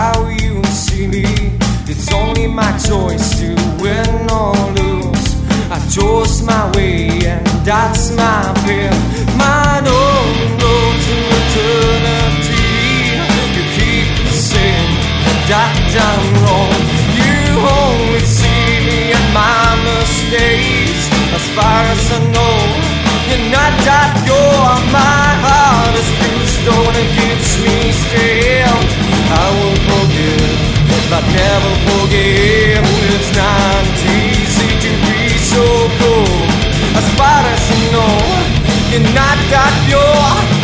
how you see me. It's only my choice to win or lose. I chose my way and that's my path. My own road to eternity. You keep saying that I'm wrong. You only see me and my mistakes. As far as I know, you're not that pure. My heart is through stone and keeps me still. I will forgive, but never forgive. It's not easy to be so cold. As far as I know, you're not that pure.